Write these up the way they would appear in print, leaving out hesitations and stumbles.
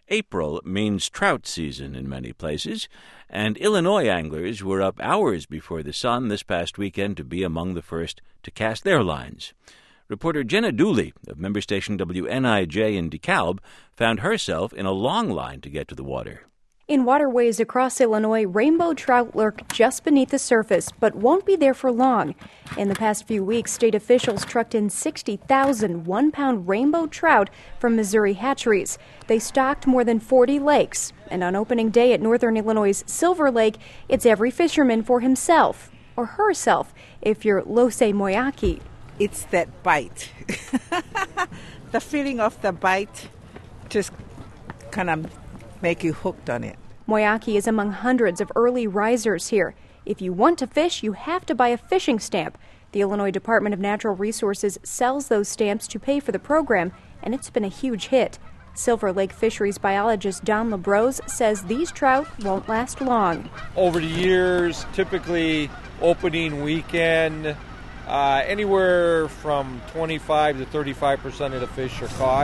April means trout season in many places, and Illinois anglers were up hours before the sun this past weekend to be among the first to cast their lines. Reporter Jenna Dooley of member station WNIJ in DeKalb found herself in a long line to get to the water. In waterways across Illinois, rainbow trout lurk just beneath the surface, but won't be there for long. In the past few weeks, state officials trucked in 60,000 one-pound rainbow trout from Missouri hatcheries. They stocked more than 40 lakes. And on opening day at Northern Illinois' Silver Lake, it's every fisherman for himself, or herself, if you're Lose Moyaki. It's that bite. The feeling of the bite just kind of make you hooked on it. Moyaki is among hundreds of early risers here. If you want to fish, you have to buy a fishing stamp. The Illinois Department of Natural Resources sells those stamps to pay for the program, and it's been a huge hit. Silver Lake fisheries biologist Don LaBrose says these trout won't last long. Over the years, typically opening weekend, anywhere from 25 to 35% of the fish are caught.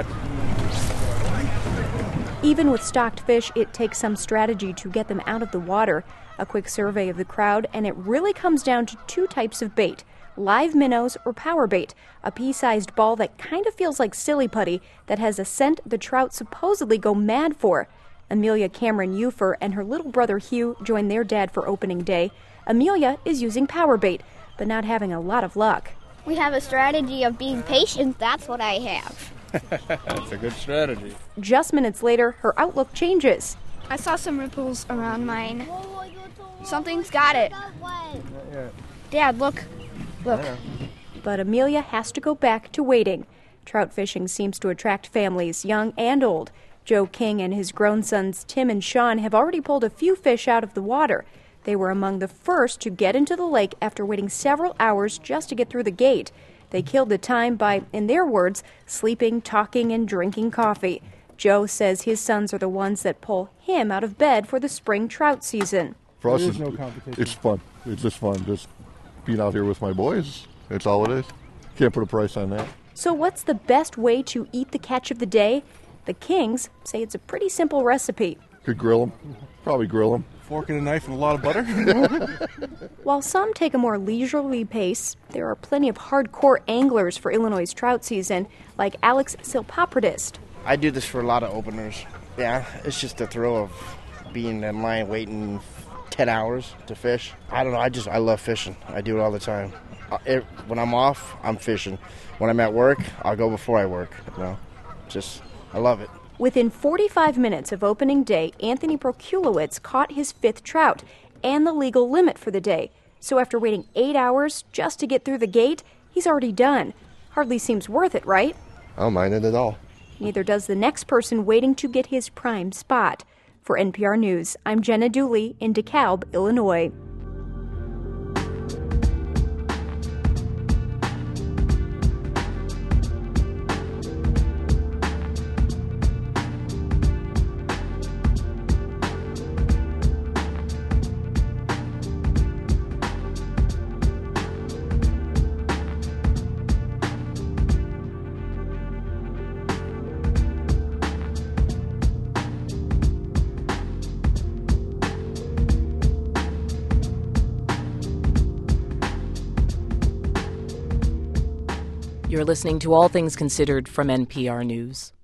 Even with stocked fish, it takes some strategy to get them out of the water. A quick survey of the crowd, and it really comes down to two types of bait: live minnows or power bait, a pea-sized ball that kind of feels like silly putty that has a scent the trout supposedly go mad for. Amelia Cameron Ufer and her little brother Hugh joined their dad for opening day. Amelia is using power bait, but not having a lot of luck. We have a strategy of being patient. That's what I have. That's a good strategy. Just minutes later, her outlook changes. I saw some ripples around mine. Something's got it. Dad, look. But Amelia has to go back to waiting. Trout fishing seems to attract families, young and old. Joe King and his grown sons Tim and Sean have already pulled a few fish out of the water. They were among the first to get into the lake after waiting several hours just to get through the gate. They killed the time by, in their words, sleeping, talking, and drinking coffee. Joe says his sons are the ones that pull him out of bed for the spring trout season. For us, it's fun. It's just fun. Just being out here with my boys. That's all it is. Can't put a price on that. So what's the best way to eat the catch of the day? The Kings say it's a pretty simple recipe. Could grill them. Probably grill them. Fork and a knife and a lot of butter. While some take a more leisurely pace, there are plenty of hardcore anglers for Illinois' trout season, like Alex Silpopradist. I do this for a lot of openers. Yeah, it's just the thrill of being in line waiting 10 hours to fish. I don't know, I love fishing. I do it all the time. When I'm off, I'm fishing. When I'm at work, I'll go before I work. I love it. Within 45 minutes of opening day, Anthony Prokulowicz caught his 5th trout and the legal limit for the day. So after waiting 8 hours just to get through the gate, he's already done. Hardly seems worth it, right? I don't mind it at all. Neither does the next person waiting to get his prime spot. For NPR News, I'm Jenna Dooley in DeKalb, Illinois. You're listening to All Things Considered from NPR News.